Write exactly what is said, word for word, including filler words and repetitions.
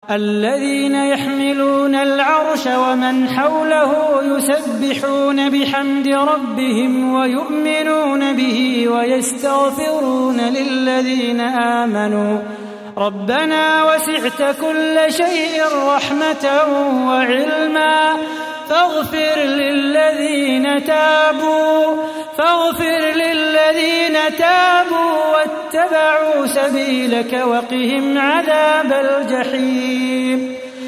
الذين يحملون العرش ومن حوله يسبحون بحمد ربهم ويؤمنون به ويستغفرون للذين آمنوا ربنا وسعت كل شيء رحمة وعلما فاغفر للذين تابوا فاغفر للذين تابوا واتبعوا سبيلك وقهم عذاب الجحيم